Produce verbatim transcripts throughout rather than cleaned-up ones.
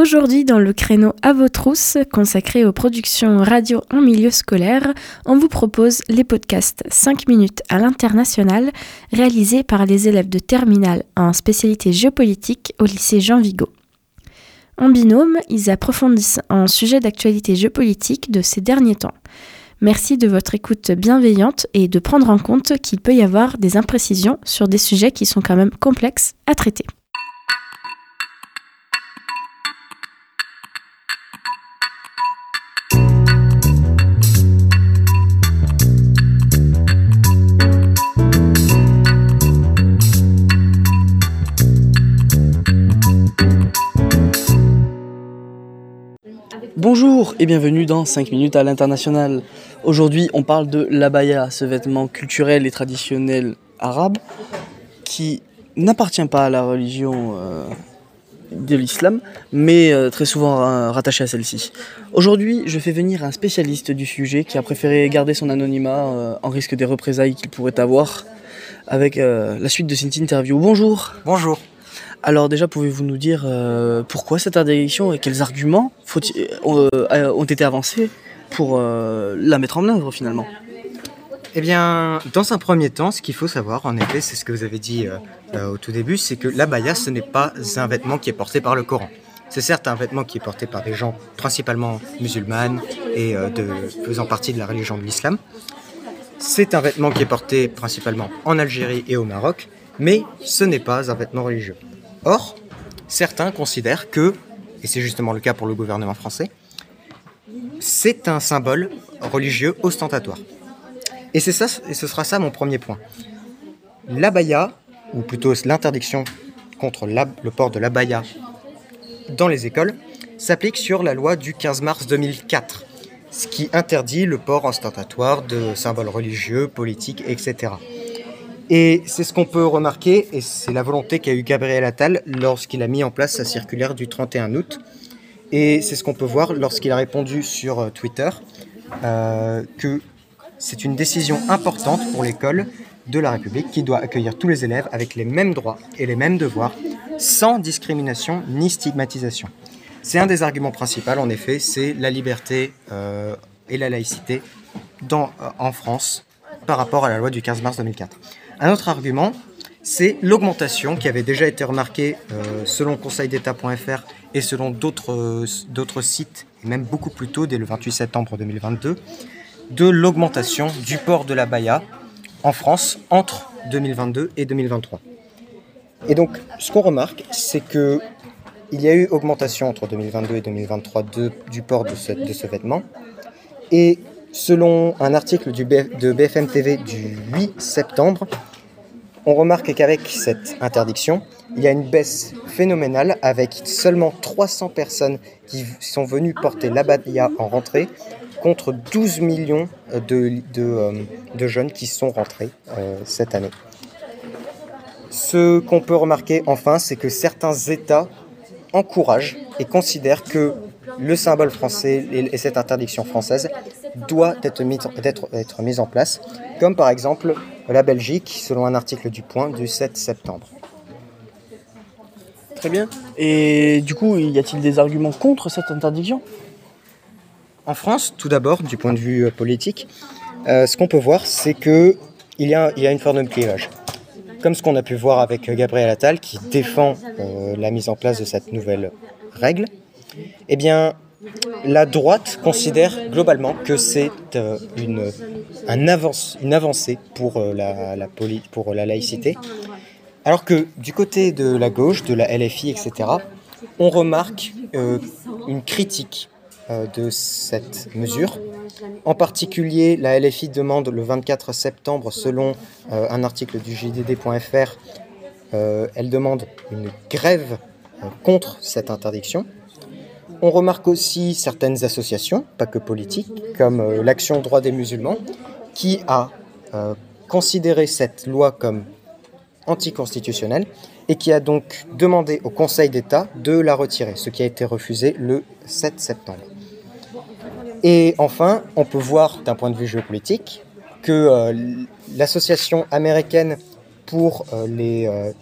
Aujourd'hui, dans le créneau À vos trousses, consacré aux productions radio en milieu scolaire, on vous propose les podcasts cinq minutes à l'international, réalisés par les élèves de terminale en spécialité géopolitique au lycée Jean Vigo. En binôme, ils approfondissent un sujet d'actualité géopolitique de ces derniers temps. Merci de votre écoute bienveillante et de prendre en compte qu'il peut y avoir des imprécisions sur des sujets qui sont quand même complexes à traiter. Bonjour et bienvenue dans cinq minutes à l'international. Aujourd'hui, on parle de l'abaya, ce vêtement culturel et traditionnel arabe qui n'appartient pas à la religion euh, de l'islam, mais euh, très souvent euh, rattaché à celle-ci. Aujourd'hui, je fais venir un spécialiste du sujet qui a préféré garder son anonymat euh, en risque des représailles qu'il pourrait avoir avec euh, la suite de cette interview. Bonjour. Bonjour. Alors déjà, pouvez-vous nous dire euh, pourquoi cette interdiction et quels arguments faut-il, euh, ont été avancés pour euh, la mettre en œuvre finalement ? Eh bien, dans un premier temps, ce qu'il faut savoir, en effet, c'est ce que vous avez dit euh, euh, au tout début, c'est que l'abaya, ce n'est pas un vêtement qui est porté par le Coran. C'est certes un vêtement qui est porté par des gens principalement musulmanes et euh, de, faisant partie de la religion de l'islam. C'est un vêtement qui est porté principalement en Algérie et au Maroc, mais ce n'est pas un vêtement religieux. Or, certains considèrent que, et c'est justement le cas pour le gouvernement français, c'est un symbole religieux ostentatoire. Et, c'est ça, et ce sera ça mon premier point. L'abaya, ou plutôt l'interdiction contre le port de l'abaya dans les écoles, s'applique sur la loi du quinze mars deux mille quatre, ce qui interdit le port ostentatoire de symboles religieux, politiques, et cetera. Et c'est ce qu'on peut remarquer, et c'est la volonté qu'a eu Gabriel Attal lorsqu'il a mis en place sa circulaire du trente et un août. Et c'est ce qu'on peut voir lorsqu'il a répondu sur Twitter, euh, que c'est une décision importante pour l'école de la République qui doit accueillir tous les élèves avec les mêmes droits et les mêmes devoirs, sans discrimination ni stigmatisation. C'est un des arguments principaux, en effet, c'est la liberté euh, et la laïcité dans, euh, en France par rapport à la loi du quinze mars deux mille quatre. Un autre argument, c'est l'augmentation qui avait déjà été remarquée euh, selon conseil d'état point f r et selon d'autres, euh, d'autres sites, et même beaucoup plus tôt, dès le vingt-huit septembre deux mille vingt-deux, de l'augmentation du port de l'abaya en France entre deux mille vingt-deux et deux mille vingt-trois. Et donc, ce qu'on remarque, c'est qu'il y a eu augmentation entre deux mille vingt-deux et deux mille vingt-trois de, du port de ce, de ce vêtement. Et selon un article du B F, de B F M T V du huit septembre, on remarque qu'avec cette interdiction, il y a une baisse phénoménale avec seulement trois cents personnes qui sont venues porter l'abaya en rentrée contre douze millions de, de, euh, de jeunes qui sont rentrés euh, cette année. Ce qu'on peut remarquer enfin, c'est que certains États encouragent et considèrent que le symbole français et cette interdiction française doit être mise être, être mise en place, comme par exemple la Belgique, selon un article du Point du sept septembre. Très bien. Et du coup, y a-t-il des arguments contre cette interdiction ? En France, tout d'abord, du point de vue euh, politique, euh, ce qu'on peut voir, c'est qu'il y a, il y a une forme de clivage. Comme ce qu'on a pu voir avec Gabriel Attal, qui défend euh, la mise en place de cette nouvelle règle, eh bien, la droite considère globalement que c'est euh, une, un avance, une avancée pour, euh, la, la poli, pour la laïcité, alors que du côté de la gauche, de la L F I, et cetera, on remarque euh, une critique euh, de cette mesure. En particulier, la L F I demande le vingt-quatre septembre, selon euh, un article du J D D point F R, euh, elle demande une grève euh, contre cette interdiction. On remarque aussi certaines associations, pas que politiques, comme euh, l'Action Droit des Musulmans, qui a euh, considéré cette loi comme anticonstitutionnelle et qui a donc demandé au Conseil d'État de la retirer, ce qui a été refusé le sept septembre. Et enfin, on peut voir d'un point de vue géopolitique que euh, l'association américaine pour euh, les, euh,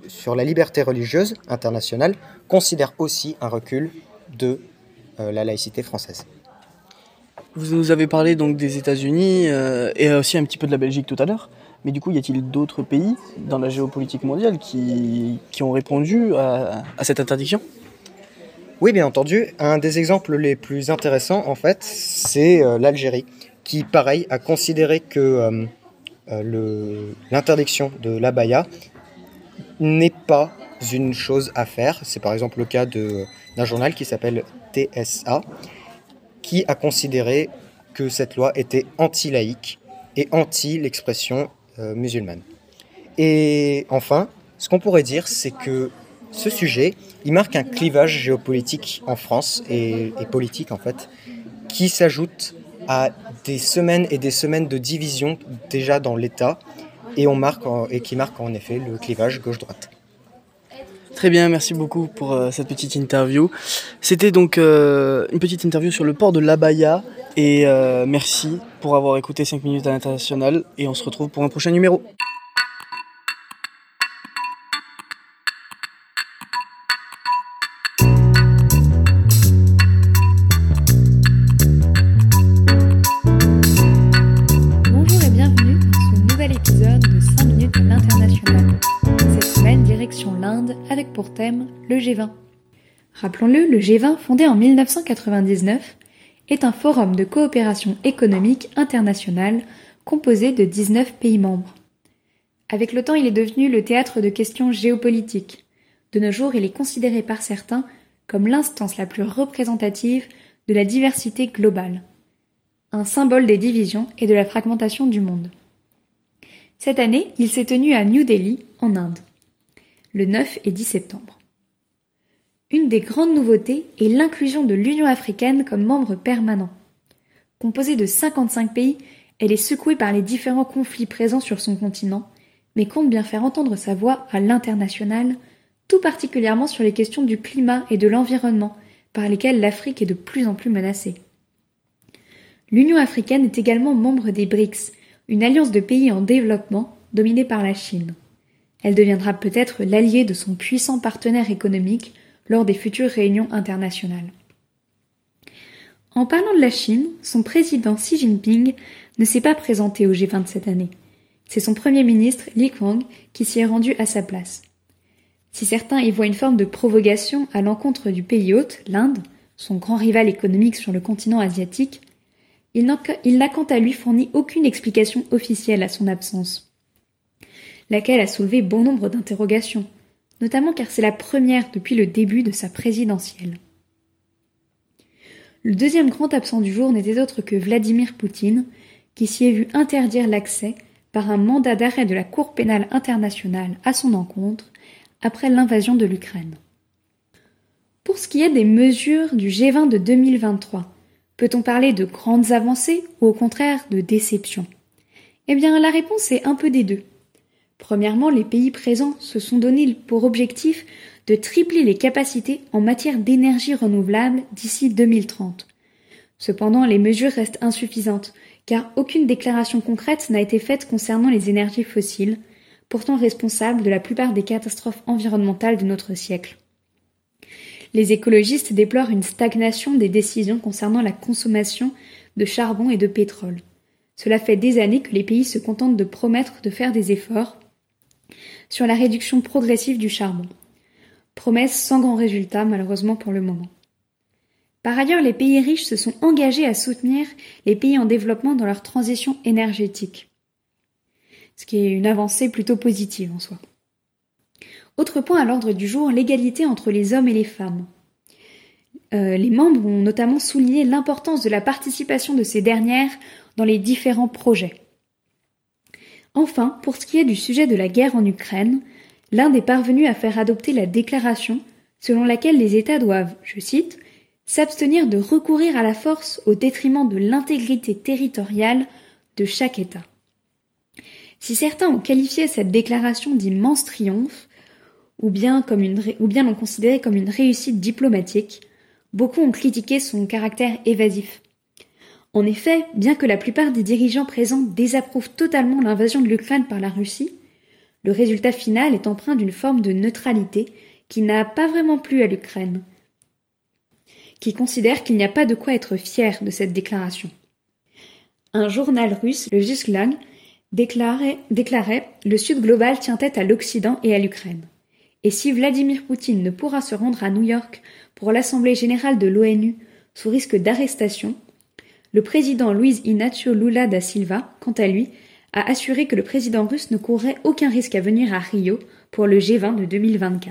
sur la liberté religieuse internationale considère aussi un recul de euh, la laïcité française. Vous nous avez parlé donc des États-Unis euh, et aussi un petit peu de la Belgique tout à l'heure. Mais du coup, y a-t-il d'autres pays dans la géopolitique mondiale qui, qui ont répondu à, à cette interdiction ? Oui, bien entendu. Un des exemples les plus intéressants, en fait, c'est euh, l'Algérie, qui, pareil, a considéré que euh, euh, le, l'interdiction de l'abaya n'est pas une chose à faire. C'est par exemple le cas de, d'un journal qui s'appelle T S A, qui a considéré que cette loi était anti-laïque et anti-l'expression euh, musulmane. Et enfin, ce qu'on pourrait dire, c'est que ce sujet, il marque un clivage géopolitique en France et, et politique en fait, qui s'ajoute à des semaines et des semaines de division déjà dans l'État et, on marque en, et qui marque en effet le clivage gauche-droite. Très bien, merci beaucoup pour euh, cette petite interview. C'était donc euh, une petite interview sur le port de l'abaya et euh, merci pour avoir écouté cinq minutes à l'international et on se retrouve pour un prochain numéro. Bonjour et bienvenue dans ce nouvel épisode de cinq minutes à l'international. Cette semaine, direction l'Inde avec pour thème le G vingt. Rappelons-le, le G vingt, fondé en mille neuf cent quatre-vingt-dix-neuf, est un forum de coopération économique internationale composé de dix-neuf pays membres. Avec le temps, il est devenu le théâtre de questions géopolitiques. De nos jours, il est considéré par certains comme l'instance la plus représentative de la diversité globale, un symbole des divisions et de la fragmentation du monde. Cette année, il s'est tenu à New Delhi, en Inde, le neuf et dix septembre. Une des grandes nouveautés est l'inclusion de l'Union africaine comme membre permanent. Composée de cinquante-cinq pays, elle est secouée par les différents conflits présents sur son continent, mais compte bien faire entendre sa voix à l'international, tout particulièrement sur les questions du climat et de l'environnement, par lesquelles l'Afrique est de plus en plus menacée. L'Union africaine est également membre des BRICS, une alliance de pays en développement dominée par la Chine. Elle deviendra peut-être l'allié de son puissant partenaire économique lors des futures réunions internationales. En parlant de la Chine, son président Xi Jinping ne s'est pas présenté au G vingt cette année. C'est son premier ministre Li Qiang qui s'y est rendu à sa place. Si certains y voient une forme de provocation à l'encontre du pays hôte, l'Inde, son grand rival économique sur le continent asiatique, il n'a, il n'a quant à lui fourni aucune explication officielle à son absence, laquelle a soulevé bon nombre d'interrogations, notamment car c'est la première depuis le début de sa présidentielle. Le deuxième grand absent du jour n'était autre que Vladimir Poutine, qui s'y est vu interdire l'accès par un mandat d'arrêt de la Cour pénale internationale à son encontre après l'invasion de l'Ukraine. Pour ce qui est des mesures du G vingt de deux mille vingt-trois, peut-on parler de grandes avancées ou au contraire de déception ? Eh bien, la réponse est un peu des deux. Premièrement, les pays présents se sont donné pour objectif de tripler les capacités en matière d'énergie renouvelable d'ici deux mille trente. Cependant, les mesures restent insuffisantes, car aucune déclaration concrète n'a été faite concernant les énergies fossiles, pourtant responsables de la plupart des catastrophes environnementales de notre siècle. Les écologistes déplorent une stagnation des décisions concernant la consommation de charbon et de pétrole. Cela fait des années que les pays se contentent de promettre de faire des efforts sur la réduction progressive du charbon. Promesse sans grand résultat, malheureusement pour le moment. Par ailleurs, les pays riches se sont engagés à soutenir les pays en développement dans leur transition énergétique, ce qui est une avancée plutôt positive en soi. Autre point à l'ordre du jour, l'égalité entre les hommes et les femmes. Euh, les membres ont notamment souligné l'importance de la participation de ces dernières dans les différents projets. Enfin, pour ce qui est du sujet de la guerre en Ukraine, l'Inde est parvenue à faire adopter la déclaration selon laquelle les États doivent, je cite, « s'abstenir de recourir à la force au détriment de l'intégrité territoriale de chaque État ». Si certains ont qualifié cette déclaration d'immense triomphe, ou bien, comme une, ou bien l'ont considérée comme une réussite diplomatique, beaucoup ont critiqué son caractère évasif. En effet, bien que la plupart des dirigeants présents désapprouvent totalement l'invasion de l'Ukraine par la Russie, Le résultat final est empreint d'une forme de neutralité qui n'a pas vraiment plu à l'Ukraine, qui considère qu'il n'y a pas de quoi être fier de cette déclaration. Un journal russe, le Zhizglag, déclarait, déclarait « Le Sud global tient tête à l'Occident et à l'Ukraine. Et si Vladimir Poutine ne pourra se rendre à New York pour l'Assemblée générale de l'ONU sous risque d'arrestation, le président Luiz Inácio Lula da Silva, quant à lui, a assuré que le président russe ne courrait aucun risque à venir à Rio pour le G vingt de deux mille vingt-quatre. »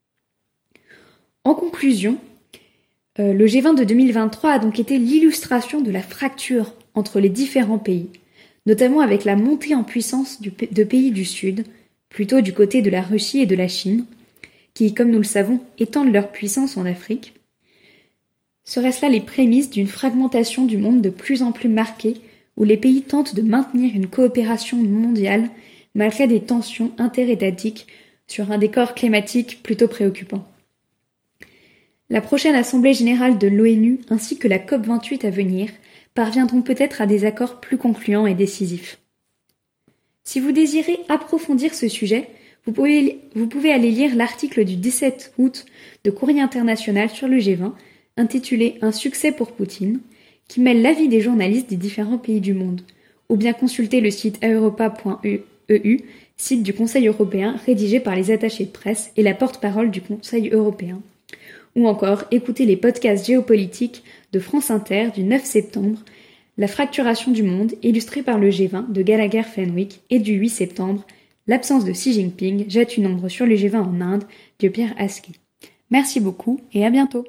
En conclusion, euh, le G vingt de deux mille vingt-trois a donc été l'illustration de la fracture entre les différents pays, notamment avec la montée en puissance du, de pays du Sud, plutôt du côté de la Russie et de la Chine, qui, comme nous le savons, étendent leur puissance en Afrique. Seraient-ce là les prémices d'une fragmentation du monde de plus en plus marquée, où les pays tentent de maintenir une coopération mondiale malgré des tensions interétatiques sur un décor climatique plutôt préoccupant. La prochaine Assemblée générale de l'ONU ainsi que la COP vingt-huit à venir parviendront peut-être à des accords plus concluants et décisifs. Si vous désirez approfondir ce sujet, vous pouvez, vous pouvez aller lire l'article du dix-sept août de Courrier international sur le G vingt, intitulé « Un succès pour Poutine », qui mêle l'avis des journalistes des différents pays du monde, ou bien consulter le site aeuropa point e u, site du Conseil européen rédigé par les attachés de presse et la porte-parole du Conseil européen, ou encore écouter les podcasts géopolitiques de France Inter du neuf septembre, La fracturation du monde, illustrée par le G vingt de Gallagher Fenwick, et du huit septembre, L'absence de Xi Jinping jette une ombre sur le G vingt en Inde, de Pierre Askey. Merci beaucoup et à bientôt.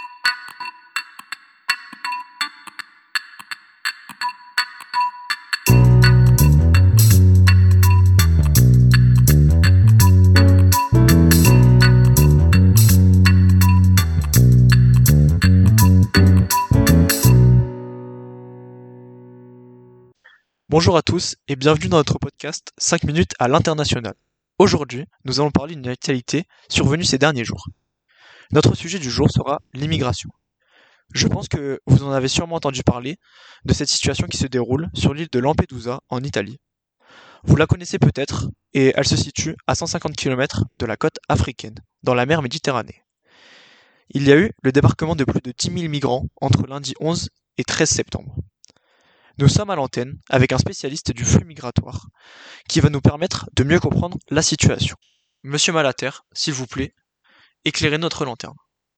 Bonjour à tous et bienvenue dans notre podcast cinq minutes à l'international. Aujourd'hui, nous allons parler d'une actualité survenue ces derniers jours. Notre sujet du jour sera l'immigration. Je pense que vous en avez sûrement entendu parler de cette situation qui se déroule sur l'île de Lampedusa en Italie. Vous la connaissez peut-être et elle se situe à cent cinquante kilomètres de la côte africaine, dans la mer Méditerranée. Il y a eu le débarquement de plus de dix mille migrants entre lundi onze et treize septembre. Nous sommes à l'antenne avec un spécialiste du flux migratoire qui va nous permettre de mieux comprendre la situation. Monsieur Malater, s'il vous plaît, éclairez notre lanterne.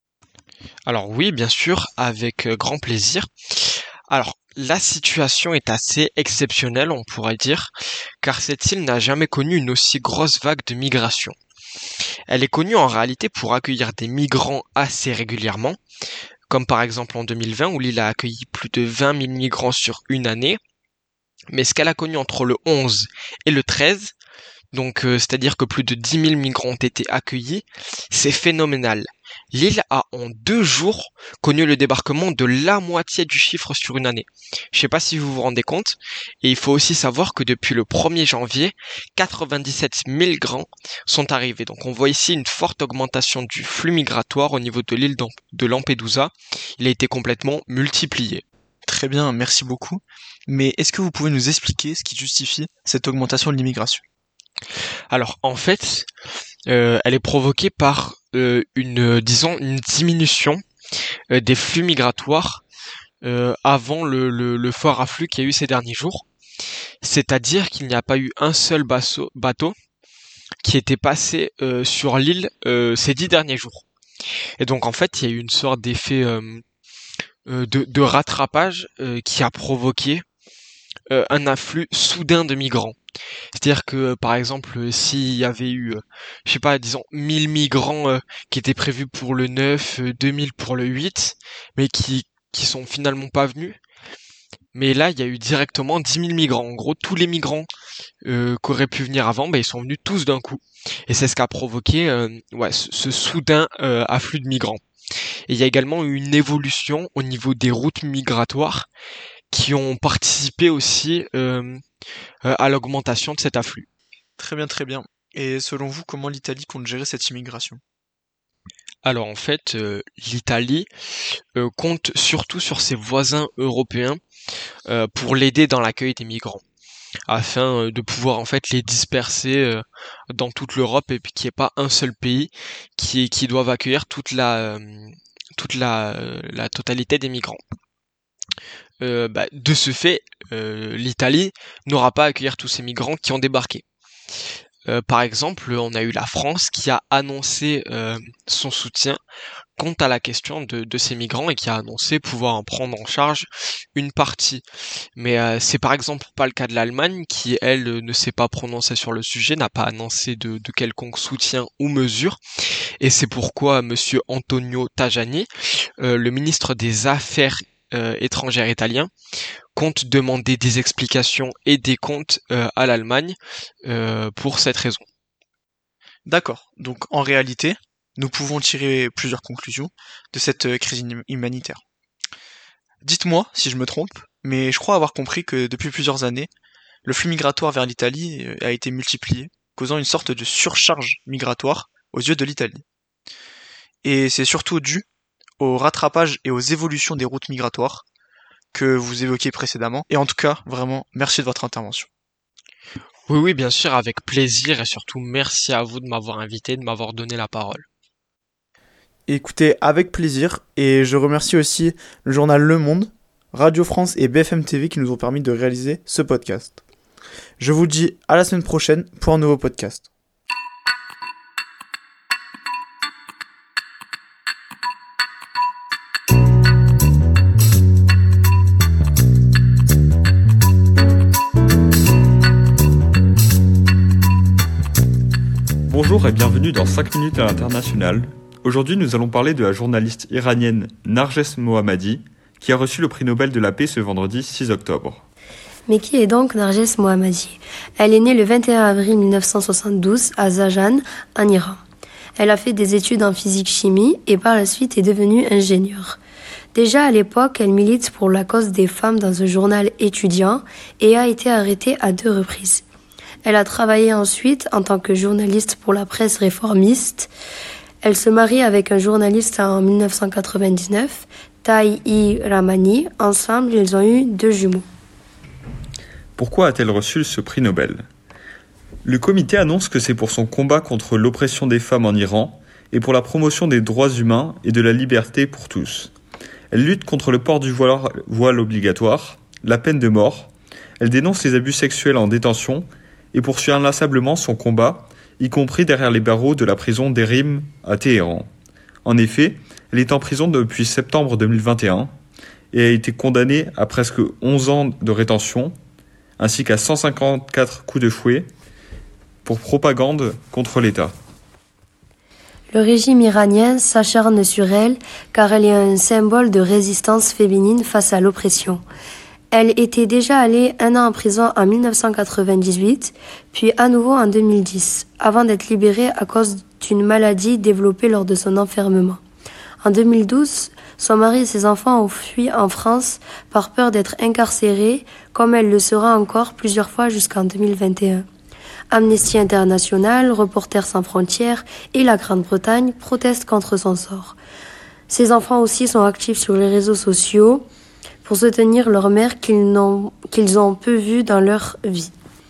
Alors oui, bien sûr, avec grand plaisir. Alors, la situation est assez exceptionnelle, on pourrait dire, car cette île n'a jamais connu une aussi grosse vague de migration. Elle est connue en réalité pour accueillir des migrants assez régulièrement, comme par exemple en deux mille vingt où l'île a accueilli plus de vingt mille migrants sur une année. Mais ce qu'elle a connu entre le onze et le treize, donc euh, c'est-à-dire que plus de dix mille migrants ont été accueillis, c'est phénoménal. L'île a en deux jours connu le débarquement de la moitié du chiffre sur une année. Je sais pas si vous vous rendez compte, et il faut aussi savoir que depuis le premier janvier, quatre-vingt-dix-sept mille migrants sont arrivés. Donc on voit ici une forte augmentation du flux migratoire au niveau de l'île de Lampedusa. Il a été complètement multiplié. Très bien, merci beaucoup. Mais est-ce que vous pouvez nous expliquer ce qui justifie cette augmentation de l'immigration ? Alors en fait, euh, elle est provoquée par euh, une, disons, une diminution euh, des flux migratoires euh, avant le, le, le fort afflux qu'il y a eu ces derniers jours. C'est-à-dire qu'il n'y a pas eu un seul bateau, bateau qui était passé euh, sur l'île euh, ces dix derniers jours. Et donc en fait, il y a eu une sorte d'effet euh, euh, de, de rattrapage euh, qui a provoqué euh, un afflux soudain de migrants. C'est-à-dire que, par exemple, s'il y avait eu, euh, je sais pas, disons, mille migrants euh, qui étaient prévus pour le neuf, euh, deux mille pour le huit, mais qui qui sont finalement pas venus, mais là, il y a eu directement dix mille migrants. En gros, tous les migrants euh, qui auraient pu venir avant, ben, ils sont venus tous d'un coup. Et c'est ce qui a provoqué euh, ouais, ce, ce soudain euh, afflux de migrants. Et il y a également eu une évolution au niveau des routes migratoires qui ont participé aussi euh, euh, à l'augmentation de cet afflux. Très bien, très bien. Et selon vous, comment l'Italie compte gérer cette immigration ? Alors en fait, euh, l'Italie euh, compte surtout sur ses voisins européens euh, pour l'aider dans l'accueil des migrants. afin de pouvoir en fait les disperser dans toute l'Europe et puis qu'il n'y ait pas un seul pays qui qui doive accueillir toute la toute la la totalité des migrants. Euh, bah, de ce fait, euh, l'Italie n'aura pas à accueillir tous ces migrants qui ont débarqué. Euh, par exemple, on a eu la France qui a annoncé euh, son soutien quant à la question de, de ces migrants et qui a annoncé pouvoir en prendre en charge une partie. Mais euh, c'est par exemple pas le cas de l'Allemagne qui, elle, ne s'est pas prononcée sur le sujet, n'a pas annoncé de, de quelconque soutien ou mesure. Et c'est pourquoi monsieur Antonio Tajani, euh, le ministre des Affaires euh, étrangères italien, compte demander des explications et des comptes euh, à l'Allemagne euh, pour cette raison. D'accord. Donc en réalité, nous pouvons tirer plusieurs conclusions de cette crise humanitaire. Dites-moi si je me trompe, mais je crois avoir compris que depuis plusieurs années, le flux migratoire vers l'Italie a été multiplié, causant une sorte de surcharge migratoire aux yeux de l'Italie. Et c'est surtout dû au rattrapage et aux évolutions des routes migratoires que vous évoquiez précédemment. Et en tout cas, vraiment, merci de votre intervention. Oui, oui, bien sûr, avec plaisir et surtout merci à vous de m'avoir invité, de m'avoir donné la parole. Écoutez, avec plaisir, et je remercie aussi le journal Le Monde, Radio France et B F M T V qui nous ont permis de réaliser ce podcast. Je vous dis à la semaine prochaine pour un nouveau podcast. Bonjour et bienvenue dans cinq minutes à l'international. Aujourd'hui, nous allons parler de la journaliste iranienne Narges Mohammadi, qui a reçu le prix Nobel de la paix ce vendredi six octobre. Mais qui est donc Narges Mohammadi ? Elle est née le vingt et un avril mille neuf cent soixante-douze à Zajan, en Iran. Elle a fait des études en physique-chimie et par la suite est devenue ingénieure. Déjà à l'époque, elle milite pour la cause des femmes dans un journal étudiant et a été arrêtée à deux reprises. Elle a travaillé ensuite en tant que journaliste pour la presse réformiste. Elle se marie avec un journaliste en mille neuf cent quatre-vingt-dix-neuf, Taï Rahmani. Ensemble, ils ont eu deux jumeaux. Pourquoi a-t-elle reçu ce prix Nobel ? Le comité annonce que c'est pour son combat contre l'oppression des femmes en Iran et pour la promotion des droits humains et de la liberté pour tous. Elle lutte contre le port du voile, voile obligatoire, la peine de mort. Elle dénonce les abus sexuels en détention et poursuit inlassablement son combat, y compris derrière les barreaux de la prison d'Erim à Téhéran. En effet, elle est en prison depuis septembre deux mille vingt et un et a été condamnée à presque onze ans de rétention, ainsi qu'à cent cinquante-quatre coups de fouet pour propagande contre l'État. Le régime iranien s'acharne sur elle car elle est un symbole de résistance féminine face à l'oppression. Elle était déjà allée un an en prison en mille neuf cent quatre-vingt-dix-huit, puis à nouveau en deux mille dix, avant d'être libérée à cause d'une maladie développée lors de son enfermement. En deux mille douze, son mari et ses enfants ont fui en France par peur d'être incarcérés, comme elle le sera encore plusieurs fois jusqu'en deux mille vingt et un. Amnesty International, Reporters sans frontières et la Grande-Bretagne protestent contre son sort. Ses enfants aussi sont actifs sur les réseaux sociaux pour soutenir leur mère qu'ils, n'ont, qu'ils ont peu vue dans leur vie.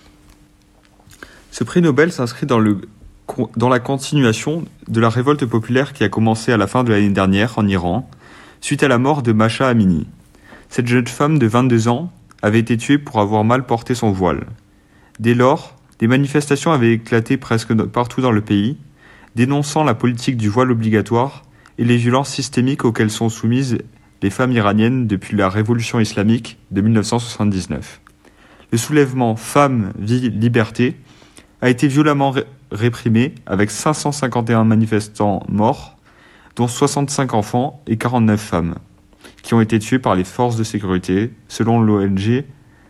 Ce prix Nobel s'inscrit dans, le, dans la continuation de la révolte populaire qui a commencé à la fin de l'année dernière en Iran, suite à la mort de Mahsa Amini. Cette jeune femme de vingt-deux ans avait été tuée pour avoir mal porté son voile. Dès lors, des manifestations avaient éclaté presque partout dans le pays, dénonçant la politique du voile obligatoire et les violences systémiques auxquelles sont soumises les femmes iraniennes depuis la révolution islamique de mille neuf cent soixante-dix-neuf. Le soulèvement Femmes, Vie, Liberté a été violemment ré- réprimé avec cinq cent cinquante et un manifestants morts, dont soixante-cinq enfants et quarante-neuf femmes, qui ont été tués par les forces de sécurité, selon l'O N G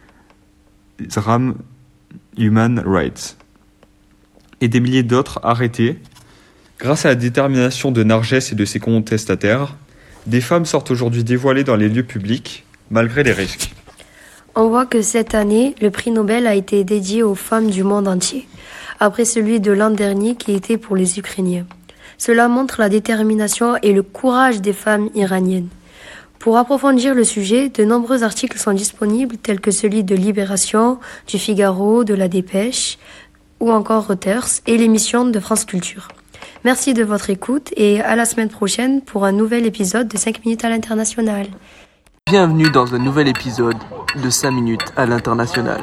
Zram Human Rights, et des milliers d'autres arrêtés. Grâce à la détermination de Narges et de ses contestataires, des femmes sortent aujourd'hui dévoilées dans les lieux publics, malgré les risques. On voit que cette année, le prix Nobel a été dédié aux femmes du monde entier, après celui de l'an dernier qui était pour les Ukrainiens. Cela montre la détermination et le courage des femmes iraniennes. Pour approfondir le sujet, de nombreux articles sont disponibles tels que celui de Libération, du Figaro, de La Dépêche ou encore Reuters et l'émission de France Culture. Merci de votre écoute et à la semaine prochaine pour un nouvel épisode de cinq minutes à l'international. Bienvenue dans un nouvel épisode de cinq minutes à l'international.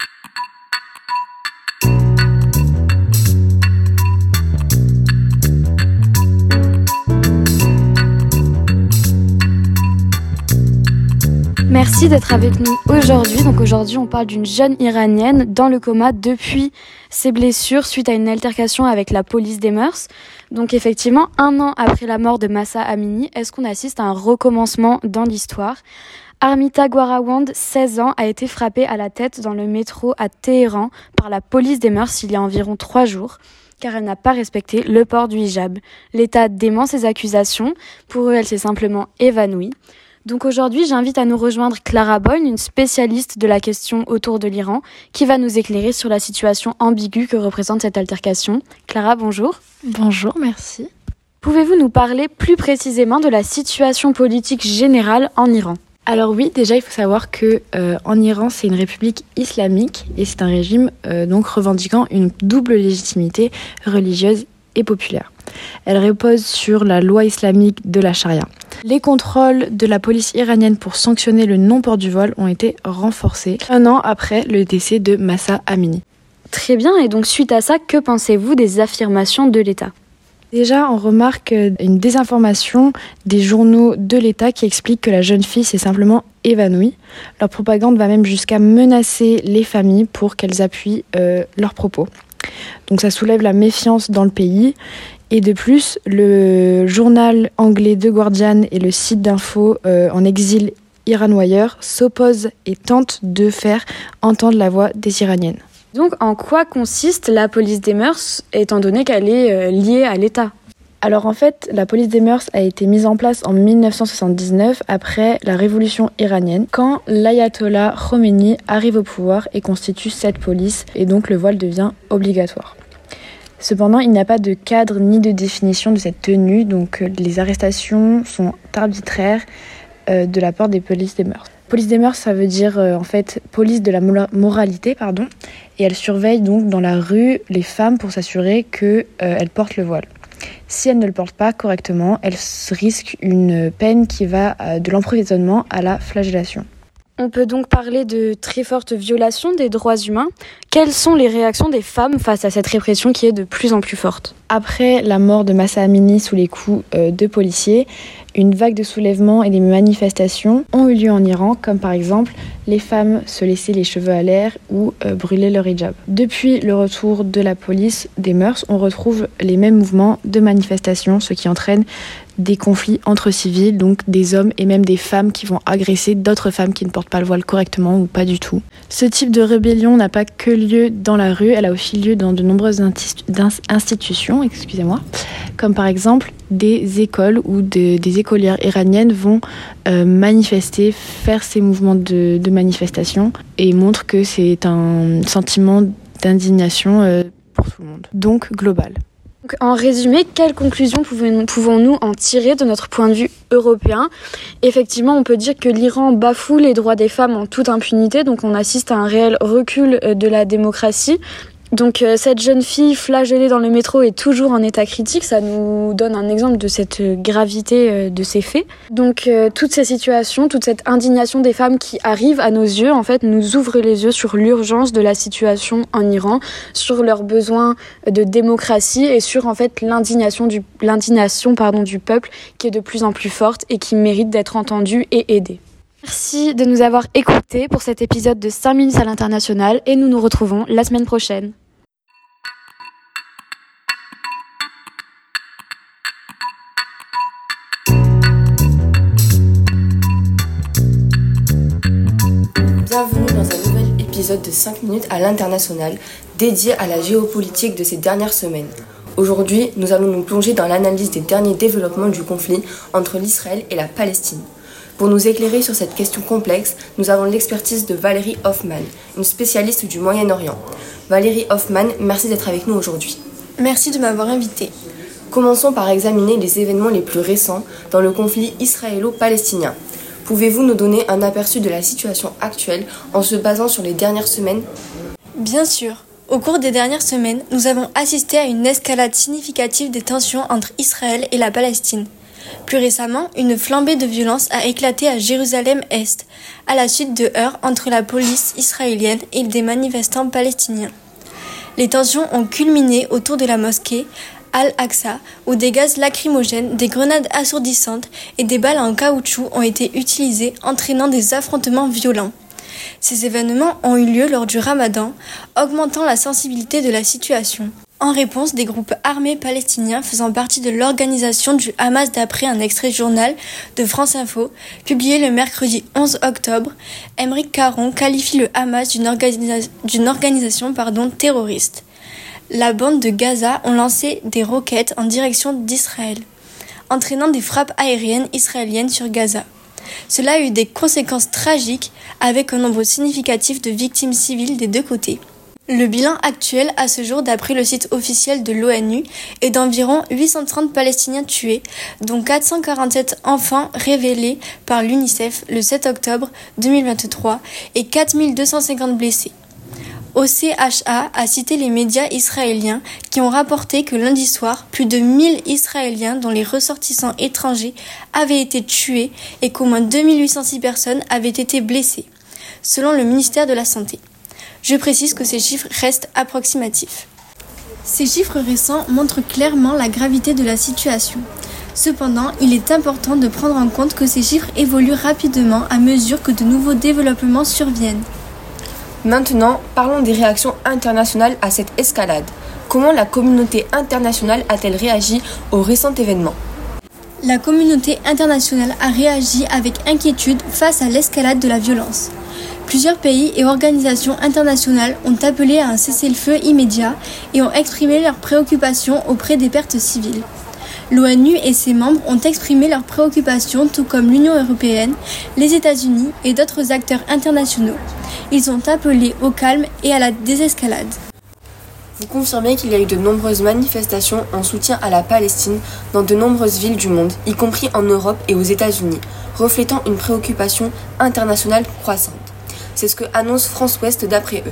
Merci d'être avec nous aujourd'hui. Donc aujourd'hui, on parle d'une jeune Iranienne dans le coma depuis ses blessures suite à une altercation avec la police des mœurs. Donc effectivement, un an après la mort de Mahsa Amini, est-ce qu'on assiste à un recommencement dans l'histoire ? Armita Gwarawand, seize ans, a été frappée à la tête dans le métro à Téhéran par la police des mœurs il y a environ trois jours, car elle n'a pas respecté le port du hijab. L'État dément ces accusations. Pour eux, elle s'est simplement évanouie. Donc aujourd'hui, j'invite à nous rejoindre Clara Boyne, une spécialiste de la question autour de l'Iran, qui va nous éclairer sur la situation ambiguë que représente cette altercation. Clara, bonjour. Bonjour, merci. Pouvez-vous nous parler plus précisément de la situation politique générale en Iran ? Alors oui, déjà il faut savoir que euh, en Iran, c'est une république islamique et c'est un régime euh, donc revendiquant une double légitimité religieuse et populaire. Elle repose sur la loi islamique de la charia. Les contrôles de la police iranienne pour sanctionner le non-port du voile ont été renforcés un an après le décès de Mahsa Amini. Très bien, et donc suite à ça, que pensez-vous des affirmations de l'État ? Déjà, on remarque une désinformation des journaux de l'État qui explique que la jeune fille s'est simplement évanouie. Leur propagande va même jusqu'à menacer les familles pour qu'elles appuient euh, leurs propos. Donc ça soulève la méfiance dans le pays. Et de plus, le journal anglais The Guardian et le site d'info euh, en exil Iran Wire s'opposent et tentent de faire entendre la voix des Iraniennes. Donc en quoi consiste la police des mœurs, étant donné qu'elle est euh, liée à l'État ? Alors en fait, la police des mœurs a été mise en place en dix-neuf cent soixante-dix-neuf après la révolution iranienne, quand l'ayatollah Khomeini arrive au pouvoir et constitue cette police, et donc le voile devient obligatoire. Cependant, il n'y a pas de cadre ni de définition de cette tenue, donc euh, les arrestations sont arbitraires euh, de la part des polices des mœurs. Police des mœurs, ça veut dire euh, en fait police de la moralité, pardon, et elle surveille donc dans la rue les femmes pour s'assurer qu'elles euh, portent le voile. Si elles ne le portent pas correctement, elles risquent une peine qui va euh, de l'emprisonnement à la flagellation. On peut donc parler de très fortes violations des droits humains. Quelles sont les réactions des femmes face à cette répression qui est de plus en plus forte ? Après la mort de Mahsa Amini sous les coups euh, de policiers, une vague de soulèvements et des manifestations ont eu lieu en Iran, comme par exemple les femmes se laissaient les cheveux à l'air ou euh, brûler leur hijab. Depuis le retour de la police des mœurs, on retrouve les mêmes mouvements de manifestation, ce qui entraîne des conflits entre civils, donc des hommes et même des femmes qui vont agresser d'autres femmes qui ne portent pas le voile correctement ou pas du tout. Ce type de rébellion n'a pas que lieu dans la rue, elle a aussi lieu dans de nombreuses institutions, excusez-moi, comme par exemple des écoles où de, des écolières iraniennes vont euh, manifester, faire ces mouvements de, de manifestation et montrent que c'est un sentiment d'indignation euh, pour tout le monde, donc global. Donc, en résumé, quelles conclusions pouvons-nous en tirer de notre point de vue européen ? Effectivement, on peut dire que l'Iran bafoue les droits des femmes en toute impunité, donc on assiste à un réel recul de la démocratie. Donc euh, cette jeune fille flagellée dans le métro est toujours en état critique, ça nous donne un exemple de cette gravité euh, de ces faits. Donc euh, toutes ces situations, toute cette indignation des femmes qui arrivent à nos yeux, en fait, nous ouvrent les yeux sur l'urgence de la situation en Iran, sur leurs besoins de démocratie et sur en fait l'indignation du, l'indignation, pardon, du peuple qui est de plus en plus forte et qui mérite d'être entendue et aidée. Merci de nous avoir écoutés pour cet épisode de cinq minutes à l'international et nous nous retrouvons la semaine prochaine. Bienvenue dans un nouvel épisode de cinq minutes à l'international dédié à la géopolitique de ces dernières semaines. Aujourd'hui, nous allons nous plonger dans l'analyse des derniers développements du conflit entre l'Israël et la Palestine. Pour nous éclairer sur cette question complexe, nous avons l'expertise de Valérie Hoffman, une spécialiste du Moyen-Orient. Valérie Hoffman, merci d'être avec nous aujourd'hui. Merci de m'avoir invitée. Commençons par examiner les événements les plus récents dans le conflit israélo-palestinien. Pouvez-vous nous donner un aperçu de la situation actuelle en se basant sur les dernières semaines ? Bien sûr. Au cours des dernières semaines, nous avons assisté à une escalade significative des tensions entre Israël et la Palestine. Plus récemment, une flambée de violence a éclaté à Jérusalem-Est, à la suite de heurts entre la police israélienne et des manifestants palestiniens. Les tensions ont culminé autour de la mosquée Al-Aqsa, où des gaz lacrymogènes, des grenades assourdissantes et des balles en caoutchouc ont été utilisées, entraînant des affrontements violents. Ces événements ont eu lieu lors du Ramadan, augmentant la sensibilité de la situation. En réponse, des groupes armés palestiniens faisant partie de l'organisation du Hamas, d'après un extrait journal de France Info, publié le mercredi onze octobre, Aymeric Caron qualifie le Hamas d'une, organisa- d'une organisation pardon, terroriste. La bande de Gaza ont lancé des roquettes en direction d'Israël, entraînant des frappes aériennes israéliennes sur Gaza. Cela a eu des conséquences tragiques, avec un nombre significatif de victimes civiles des deux côtés. Le bilan actuel à ce jour, d'après le site officiel de l'ONU, est d'environ huit cent trente Palestiniens tués, dont quatre cent quarante-sept enfants révélés par l'UNICEF le sept octobre deux mille vingt-trois et quatre mille deux cent cinquante blessés. O C H A a cité les médias israéliens qui ont rapporté que lundi soir, plus de mille Israéliens, dont les ressortissants étrangers, avaient été tués et qu'au moins deux mille huit cent six personnes avaient été blessées, selon le ministère de la Santé. Je précise que ces chiffres restent approximatifs. Ces chiffres récents montrent clairement la gravité de la situation. Cependant, il est important de prendre en compte que ces chiffres évoluent rapidement à mesure que de nouveaux développements surviennent. Maintenant, parlons des réactions internationales à cette escalade. Comment la communauté internationale a-t-elle réagi au récent événement ? La communauté internationale a réagi avec inquiétude face à l'escalade de la violence. Plusieurs pays et organisations internationales ont appelé à un cessez-le-feu immédiat et ont exprimé leurs préoccupations auprès des pertes civiles. L'ONU et ses membres ont exprimé leurs préoccupations, tout comme l'Union européenne, les États-Unis et d'autres acteurs internationaux. Ils ont appelé au calme et à la désescalade. Vous confirmez qu'il y a eu de nombreuses manifestations en soutien à la Palestine dans de nombreuses villes du monde, y compris en Europe et aux États-Unis, reflétant une préoccupation internationale croissante. C'est ce que annonce France Ouest d'après eux.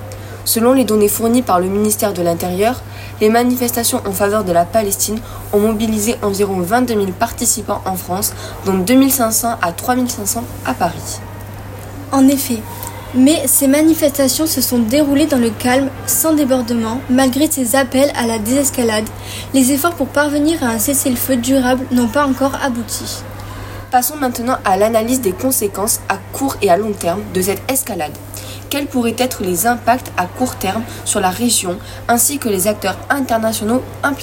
Selon les données fournies par le ministère de l'Intérieur, les manifestations en faveur de la Palestine ont mobilisé environ vingt-deux mille participants en France, dont deux mille cinq cents à trois mille cinq cents à Paris. En effet, mais ces manifestations se sont déroulées dans le calme, sans débordement, malgré ces appels à la désescalade. Les efforts pour parvenir à un cessez-le-feu durable n'ont pas encore abouti. Passons maintenant à l'analyse des conséquences à court et à long terme de cette escalade. Quels pourraient être les impacts à court terme sur la région ainsi que les acteurs internationaux impliqués ?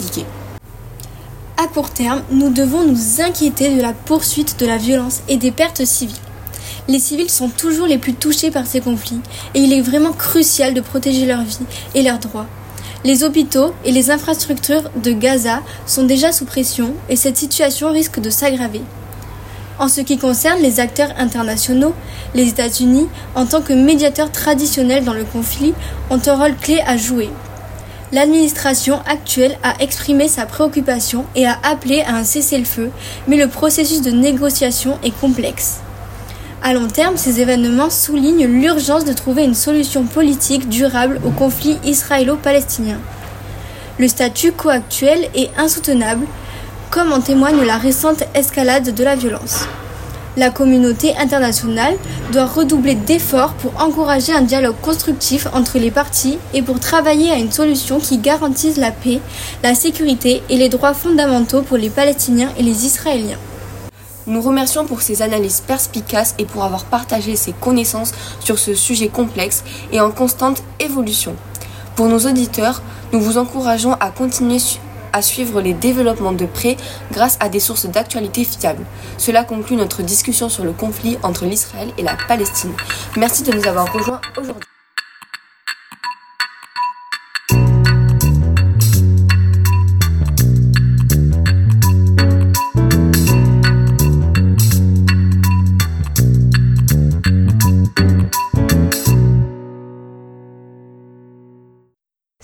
À court terme, nous devons nous inquiéter de la poursuite de la violence et des pertes civiles. Les civils sont toujours les plus touchés par ces conflits et il est vraiment crucial de protéger leur vie et leurs droits. Les hôpitaux et les infrastructures de Gaza sont déjà sous pression et cette situation risque de s'aggraver. En ce qui concerne les acteurs internationaux, les États-Unis, en tant que médiateurs traditionnels dans le conflit, ont un rôle clé à jouer. L'administration actuelle a exprimé sa préoccupation et a appelé à un cessez-le-feu, mais le processus de négociation est complexe. À long terme, ces événements soulignent l'urgence de trouver une solution politique durable au conflit israélo-palestinien. Le statu quo actuel est insoutenable, comme en témoigne la récente escalade de la violence. La communauté internationale doit redoubler d'efforts pour encourager un dialogue constructif entre les parties et pour travailler à une solution qui garantisse la paix, la sécurité et les droits fondamentaux pour les Palestiniens et les Israéliens. Nous remercions pour ces analyses perspicaces et pour avoir partagé ses connaissances sur ce sujet complexe et en constante évolution. Pour nos auditeurs, nous vous encourageons à continuer su- à suivre les développements de près grâce à des sources d'actualité fiables. Cela conclut notre discussion sur le conflit entre l'Israël et la Palestine. Merci de nous avoir rejoints aujourd'hui.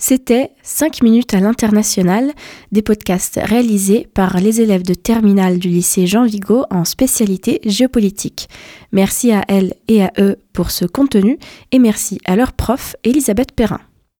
C'était cinq minutes à l'international, des podcasts réalisés par les élèves de terminale du lycée Jean Vigo en spécialité géopolitique. Merci à elles et à eux pour ce contenu et merci à leur prof Elisabeth Perrin.